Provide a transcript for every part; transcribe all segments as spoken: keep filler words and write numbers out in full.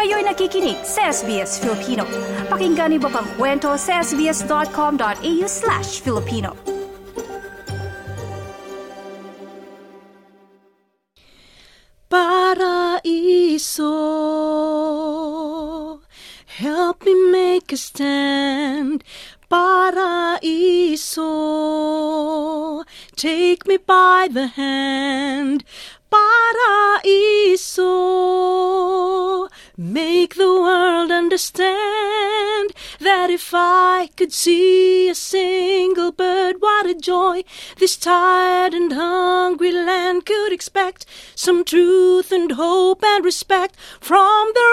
Kayo'y nakikinig sa S B S Filipino. Pakinggan niyo pa ang kwento sa sbs.com.au slash Filipino. Paraiso, help me make a stand. Paraiso, take me by the hand. Paraiso, make the world understand that if I could see a single bird, what a joy this tired and hungry land could expect. Some truth and hope and respect from the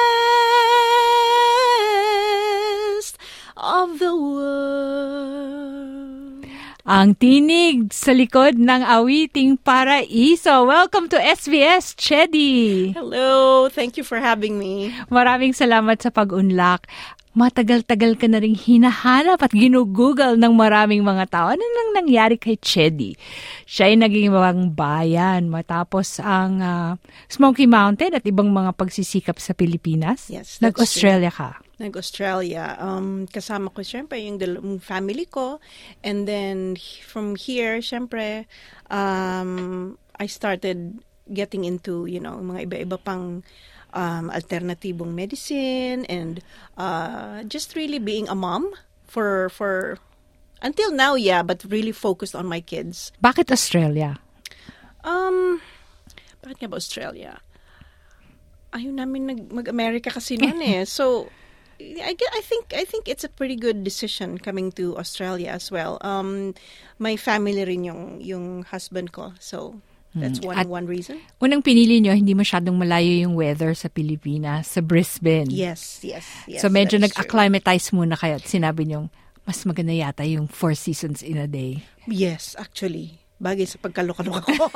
rest of the world. Ang tinig sa likod ng awiting Paraiso. Welcome to S B S, Chedi. Hello, thank you for having me. Maraming salamat sa pag-unlak. Matagal-tagal ka na ring hinahanap at ginugugol ng maraming mga tao. Ano nang nangyari kay Chedi? Siya ay naging mga bayan matapos ang uh, Smoky Mountain at ibang mga pagsisikap sa Pilipinas. Yes, Nag-Australia ka. Nag-Australia. Um, kasama ko siyempre yung, dal- yung family ko. And then from here, siyempre, um, I started getting into, you know, mga iba-iba pang um, alternatibong medicine and uh, just really being a mom for, for, until now, yeah, but really focused on my kids. Bakit Australia? Um, bakit nga ba Australia? Ayaw namin nag- mag-America kasi noon eh. So, I, I think I think it's a pretty good decision coming to Australia as well. Um, my family rin yung yung husband ko, so that's one At one reason. Unang pinili nyo, hindi masyadong malayo yung weather sa Pilipinas, sa Brisbane. Yes, yes, yes. So medyo that is nag-acclimatize muna kayo at sinabi nyo, mas maganda yata yung four seasons in a day. true. Yes, actually. Bagay sa pagkaloka-loka ko.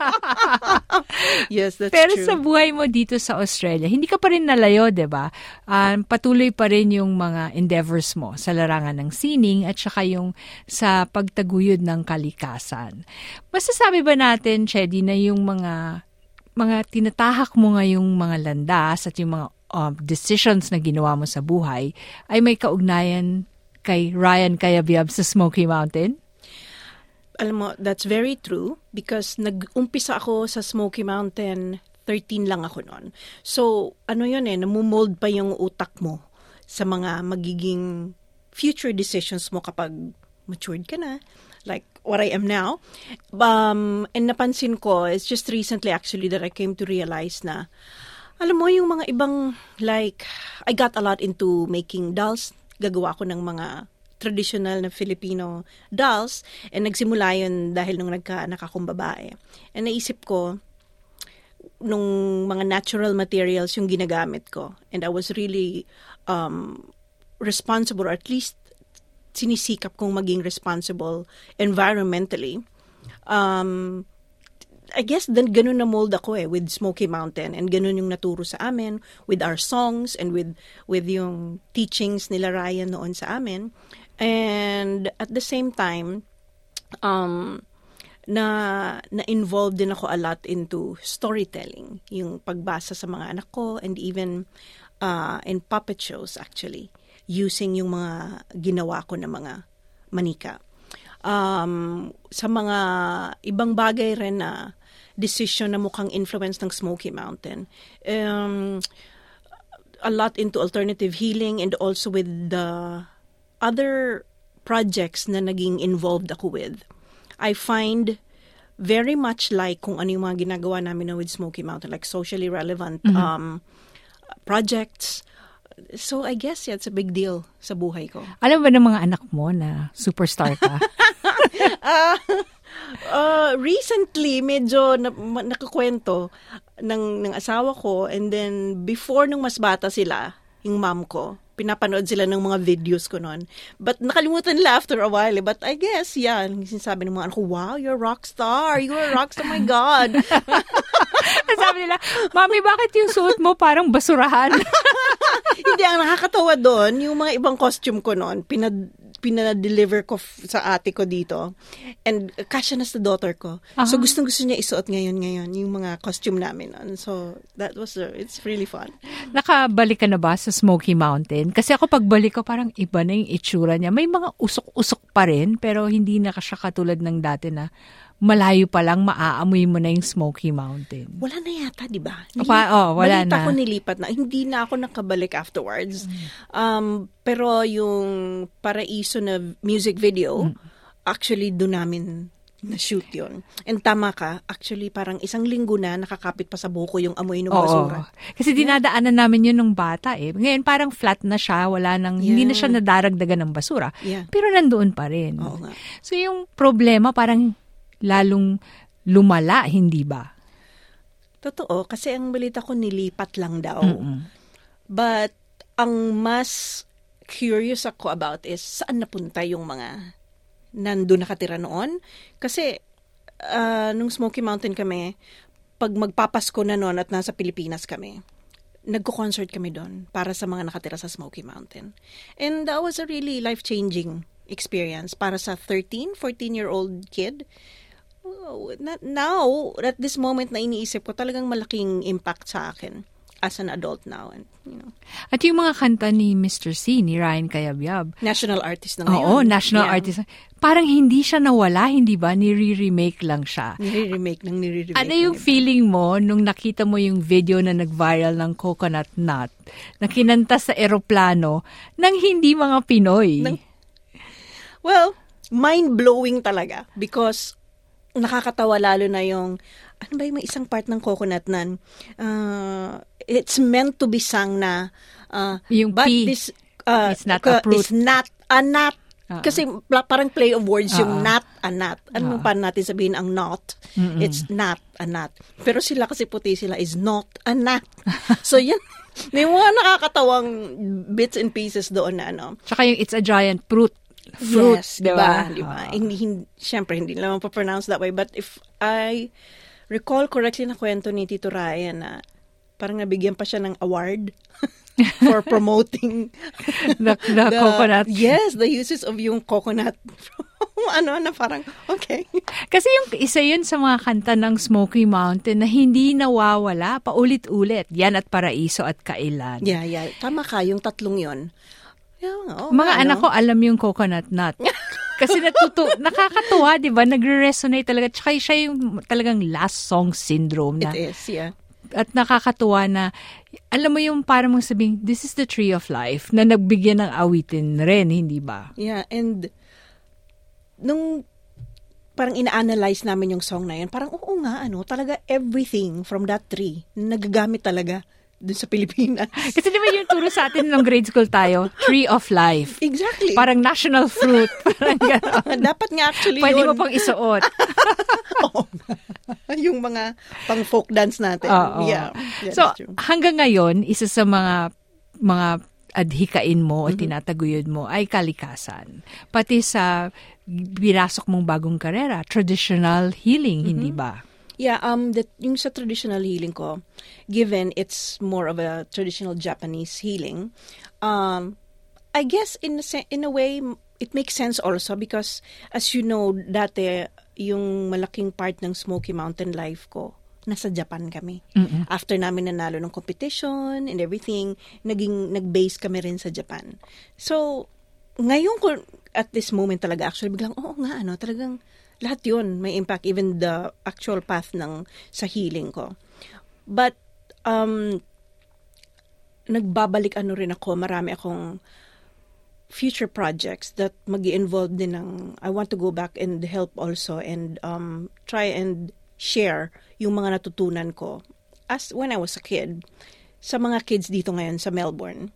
Yes, that's Pero true. sa buhay mo dito sa Australia, hindi ka pa rin nalayo, di ba? Um, patuloy pa rin yung mga endeavors mo sa larangan ng sining at saka yung sa pagtaguyod ng kalikasan. Masasabi ba natin, Chedi, na yung mga mga tinatahak mo ngayong mga landas at yung mga um, decisions na ginawa mo sa buhay ay may kaugnayan kay Ryan Cayabyab sa Smoky Mountain? Alam mo, that's very true because nag-umpisa ako sa Smoky Mountain, thirteen lang ako noon. So, ano yun eh, namumold pa yung utak mo sa mga magiging future decisions mo kapag matured ka na, like what I am now. Um, and napansin ko, it's just recently actually that I came to realize na, alam mo, yung mga ibang, like, I got a lot into making dolls. Gagawa ko ng mga traditional na Filipino dolls, and nagsimula yun dahil nung nagka-anak akong babae. And naisip ko, nung mga natural materials yung ginagamit ko, and I was really um, responsible, or at least sinisikap kong maging responsible environmentally. Um, I guess then ganun na mold ako eh with Smoky Mountain, and ganun yung naturo sa amin with our songs and with with yung teachings nila Ryan noon sa amin. And at the same time, um, na na-involved din ako a lot into storytelling, yung pagbasa sa mga anak ko, and even uh, in puppet shows actually, using yung mga ginawa ko na mga manika. Um, sa mga ibang bagay rin na decision na mukhang influence ng Smoky Mountain, um, a lot into alternative healing, and also with the other projects na naging involved ako with, I find very much like kung ano yung mga ginagawa namin na with Smoky Mountain, like socially relevant mm-hmm. um, projects. So I guess yeah, it's a big deal sa buhay ko. Alam ba ng mga anak mo na superstar ka? uh, uh, recently, medyo na, nakakwento ng, ng asawa ko, and then before nung mas bata sila, yung mom ko, pinapanood sila ng mga videos ko noon. But nakalimutan nila after a while. But I guess, yeah, sinasabi ng mga anak ko, wow, you're a rock star. You're a rock star, oh my God. Sabi nila, Mami, bakit yung suot mo parang basurahan? Hindi, ang nakakatawa doon, yung mga ibang costume ko noon, pinad, pinadeliver ko f- sa ate ko dito. And kasya na sa daughter ko. Uh-huh. So gustong-gusto niya isuot ngayon-ngayon yung mga costume namin. So that was, uh, it's really fun. Nakabalik ka na ba sa Smoky Mountain? Kasi ako pagbalik ko, parang iba na yung itsura niya. May mga usok-usok pa rin, pero hindi na siya katulad ng dati na malayo pa lang, maaamoy mo na yung Smoky Mountain. Wala na yata, di ba? Pa, oh, wala balita na. ko nilipat na. Hindi na ako nakabalik afterwards. Mm. Um, pero yung Paraiso na music video, mm. actually doon namin na-shoot yun. And tama ka, actually parang isang linggo na nakakapit pa sa buko yung amoy ng basura. Kasi dinadaanan yeah. namin yun nung bata eh. Ngayon parang flat na siya, wala nang, yeah. hindi na siya nadaragdagan ng basura. Yeah. Pero nandoon pa rin. Oo nga. So yung problema parang lalong lumala, hindi ba? Totoo, kasi ang balita ko nilipat lang daw. Mm-mm. But ang mas curious ako about is saan napunta yung mga nandun nakatira noon. Kasi uh, nung Smoky Mountain kami, pag magpapasko na noon at nasa Pilipinas kami, nagko-concert kami doon para sa mga nakatira sa Smoky Mountain. And that was a really life-changing experience para sa thirteen, fourteen-year-old kid. Now, at this moment na iniisip ko, talagang malaking impact sa akin as an adult now. And, you know. At yung mga kanta ni Mister C, ni Ryan Cayabyab. National artist na ngayon. Oo, national yeah. artist. Parang hindi siya nawala, hindi ba? Nire-remake lang siya. Nire-remake ng nire-remake. Ano yung feeling mo nung nakita mo yung video na nag-viral ng Coconut Nut na kinanta sa eroplano ng hindi mga Pinoy? Nang, well, mind-blowing talaga because nakakatawa lalo na yung, ano ba yung may isang part ng Coconut nan, uh, it's meant to be sung na, uh, yung but P, this, uh, it's not a fruit. It's not a nut. Uh-uh. Kasi parang play of words Uh-uh. yung not a nut. Ano uh-uh. pa natin sabihin ang not? Mm-mm. It's not a nut. Pero sila kasi puti sila is not a nut. So yan, may mga nakakatawang bits and pieces doon na ano. Tsaka yung it's a giant fruit. Fruit, yes, diba? diba? Uh, hindi, hindi, syempre, hindi naman pa-pronounce that way. But if I recall correctly na kwento ni Tito Ryan na parang nabigyan pa siya ng award for promoting the, the, the coconut. Yes, the uses of yung coconut. ano, na parang, okay. Kasi yung isa yun sa mga kanta ng Smoky Mountain na hindi nawawala, paulit-ulit. Yan at Paraiso at Kailan. Yeah, yeah. Tama ka, yung tatlong yun. Yeah, oh, mga ano? anak ko alam yung Coconut Nut. Kasi natuto, nakakatuwa, di ba? Nagre-resonate talaga. Tsaka siya yung talagang last song syndrome na. It is, yeah. At nakakatuwa na, alam mo yung parang mong sabing, this is the tree of life na nagbigyan ng awitin rin, hindi ba? Yeah, and nung parang ina-analyze namin yung song na yun, parang oo nga, ano, talaga everything from that tree, nagagamit talaga dun sa Pilipinas. Kasi di ba yung turo sa atin nung grade school tayo? Tree of life. Exactly. Parang national fruit. Parang gano'n. Dapat nga actually pwede yun. mo pang isuot. Oo. Yung mga pang folk dance natin. Oo. Yeah. So, hanggang ngayon, isa sa mga mga adhikain mo o mm-hmm. tinataguyod mo ay kalikasan. Pati sa binasok mong bagong karera, traditional healing, mm-hmm. hindi ba? Yeah, um, the, yung sa traditional healing ko, given it's more of a traditional Japanese healing, um, I guess in a, in a way, it makes sense also because, as you know, dati, yung malaking part ng Smoky Mountain life ko, nasa Japan kami. Mm-hmm. After namin nanalo ng competition and everything, naging, nag-base kami rin sa Japan. So, ngayon ko, at this moment talaga, actually, biglang, oo nga, ano, talagang, lahat yun may impact, even the actual path ng sa healing ko. But, um, nagbabalik ano rin ako, marami akong future projects that mag-i-involve din ng, I want to go back and help also and um, try and share yung mga natutunan ko as when I was a kid sa mga kids dito ngayon sa Melbourne.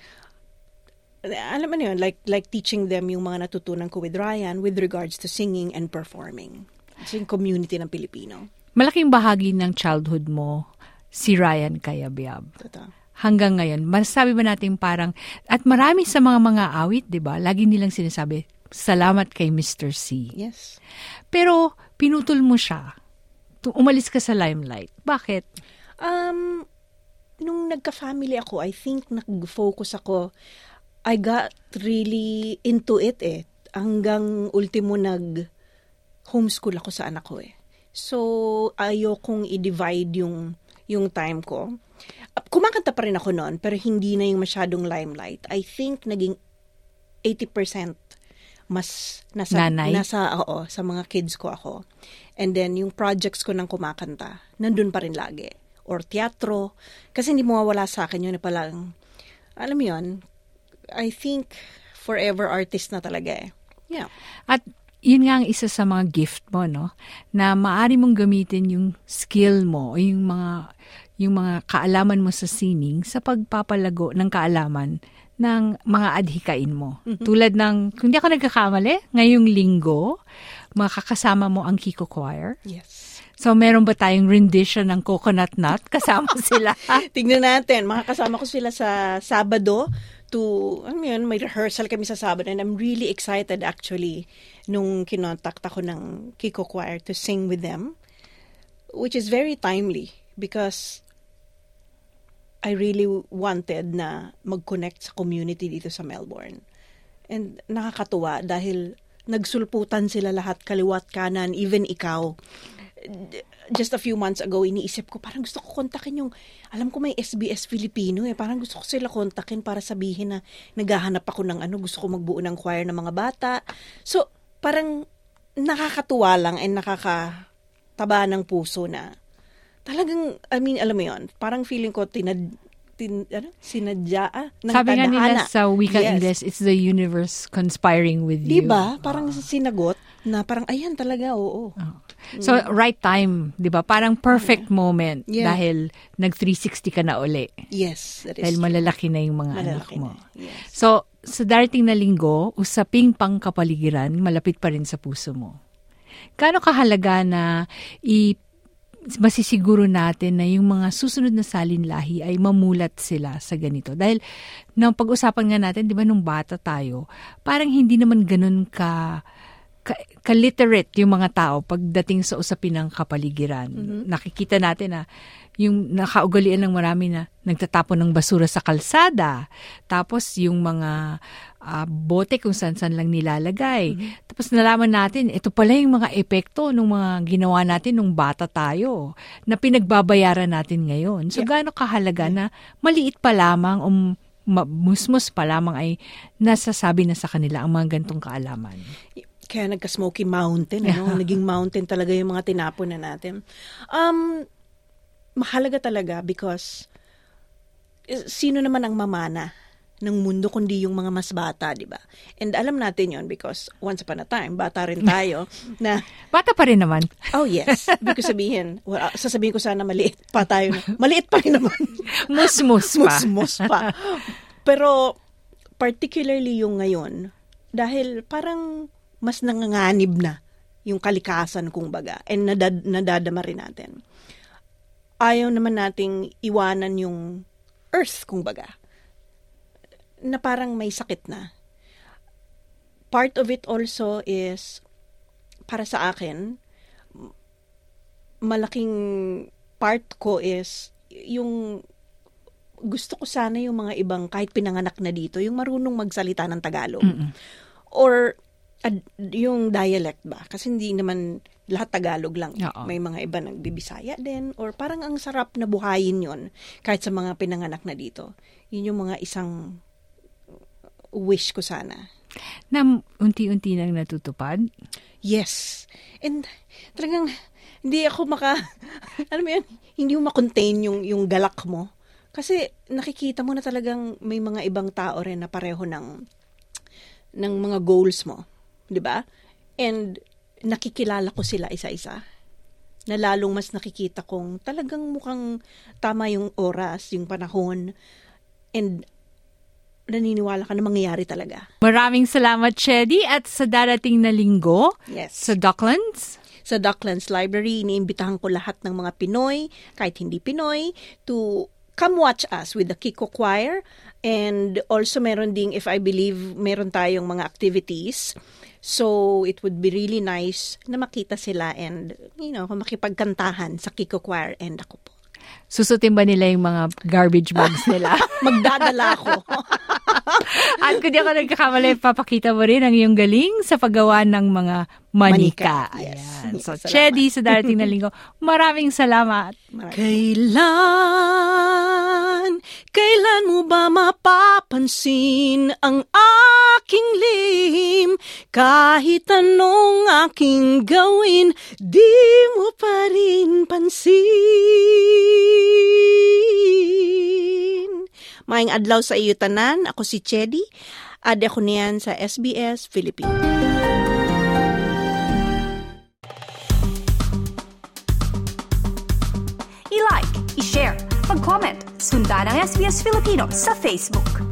Alam mo na yun, like, like teaching them yung mga natutunan ko with Ryan with regards to singing and performing. It's yung community ng Pilipino. Malaking bahagi ng childhood mo, si Ryan Cayabyab. Totoo. Hanggang ngayon, masasabi ba natin parang, at marami sa mga mga awit, di ba, lagi nilang sinasabi, salamat kay Mister C. Yes. Pero, pinutol mo siya. Umalis ka sa limelight. Bakit? Um, nung nagka-family ako, I think nag-focus ako I got really into it eh. Hanggang ultimo nag-homeschool ako sa anak ko eh. So, ayokong i-divide yung, yung time ko. Kumakanta pa rin ako noon, pero hindi na yung masyadong limelight. I think naging eighty percent mas nasa, Nanay? nasa oo, sa mga kids ko ako. And then, yung projects ko ng kumakanta, nandun pa rin lagi. Or teatro. Kasi hindi mawawala sa akin yun na palang, alam mo yun, I think forever artist na talaga eh. Yeah. At yun nga ang isa sa mga gift mo, no? Na maaari mong gamitin yung skill mo o yung mga, yung mga kaalaman mo sa sining sa pagpapalago ng kaalaman ng mga adhikain mo. Mm-hmm. Tulad ng, kung di ako nagkakamali, ngayong linggo, makakasama mo ang Kiko Choir. Yes. So, meron ba tayong rendition ng Coconut Nut? Kasama sila. Tingnan natin. Makakasama ko sila sa Sabado to, ano yun, may rehearsal kami sa Sabado. And I'm really excited actually nung kinontak ako ng Kiko Choir to sing with them. Which is very timely because I really wanted na mag-connect sa community dito sa Melbourne. And nakakatuwa dahil nagsulputan sila lahat, kaliwat kanan, even ikaw. Just a few months ago, iniisip ko, parang gusto ko kontakin yung, alam ko may S B S Filipino eh, parang gusto ko sila kontakin para sabihin na naghahanap ako ng ano, gusto ko magbuo ng choir ng mga bata. So, parang nakakatuwa lang and nakakataba ng puso na talagang, I mean, alam mo yun, parang feeling ko tinad, tin, ano, sinadya, ah, ng Sabi nga nila sa wika yes. English, it's the universe conspiring with you. Diba? Parang uh. sinagot na parang, ayan talaga, oo. Oh. So, right time, di ba? Parang perfect yeah. moment yeah. dahil nag three sixty ka na uli. Yes, that is dahil true. Malalaki na yung mga malalaki anak mo. Yes. So, sa darating na linggo, usaping pangkapaligiran, malapit pa rin sa puso mo. Gaano kahalaga na i masisiguro natin na yung mga susunod na salinlahi ay mamulat sila sa ganito. Dahil nang pag-usapan nga natin, di ba, nung bata tayo, parang hindi naman ganun ka, ka, ka-literate yung mga tao pagdating sa usapin ng kapaligiran. Mm-hmm. Nakikita natin na yung nakaugalian ng marami na nagtatapon ng basura sa kalsada. Tapos yung mga uh, bote kung saan-saan lang nilalagay. Mm-hmm. Tapos nalaman natin, ito pala yung mga epekto ng mga ginawa natin nung bata tayo na pinagbabayaran natin ngayon. So, yeah. gaano kahalaga yeah. na maliit pa lamang o musmus pa lamang ay nasasabi na sa kanila ang mga gantong kaalaman. Kaya nagka-Smoky Mountain, ano? Naging mountain talaga yung mga tinapon na natin. Um... Mahalaga talaga because sino naman ang mamana ng mundo kundi yung mga mas bata, di ba? And alam natin yon because once upon a time, bata rin tayo na... Bata pa rin naman. Oh, yes. Ibig ko sabihin, well, sasabihin ko sana maliit pa tayo. Na, maliit pa rin naman. Mus-mus pa. Mus-mus pa. Pero particularly yung ngayon, dahil parang mas nanganganib na yung kalikasan, kung baga, and nadad- nadadama rin natin. Ayaw naman nating iwanan yung earth, kung baga, na parang may sakit na. Part of it also is, para sa akin, malaking part ko is, yung gusto ko sana yung mga ibang, kahit pinanganak na dito, yung marunong magsalita ng Tagalog. Mm-mm. Or, ad, yung dialect ba? Kasi hindi naman lahat Tagalog lang. Oo. May mga iba nagbibisaya din. Or parang ang sarap na buhayin yon kahit sa mga pinanganak na dito. Yun yung mga isang wish ko sana. Na unti-unti nang natutupad? Yes. And talagang hindi ako maka, alam mo yun, hindi mo makontain yung, yung galak mo. Kasi nakikita mo na talagang may mga ibang tao rin na pareho ng, ng mga goals mo. Diba? And nakikilala ko sila isa-isa. Na lalong mas nakikita kong talagang mukhang tama yung oras, yung panahon, and naniniwala ka na mangyayari talaga. Maraming salamat, Chedi, at sa darating na linggo, yes. sa Docklands. Sa Docklands Library, iniimbitahan ko lahat ng mga Pinoy, kahit hindi Pinoy, to come watch us with the Kiko Choir. And also meron ding, if I believe, meron tayong mga activities. So, it would be really nice na makita sila and, you know, makipagkantahan sa Kiko Choir and ako po. Susutin ba nila yung mga garbage bags nila? Magdadala ako. At kung di ako nagkakamali, papakita mo rin ang iyong galing sa paggawa ng mga manika. Manika, yes. Ayan. So, Salamat. Chedi, sa darating na linggo, maraming salamat. Kailan, kailan mo ba mapapansin ang aking lihim? Kahit anong aking gawin, di mo pa rin pansin. Maayong adlaw sa iyo tanan, ako si Chedi, ade ako niyan sa S B S Philippines. I-like, i-share, mag-comment, sundan ang S B S Filipino sa Facebook.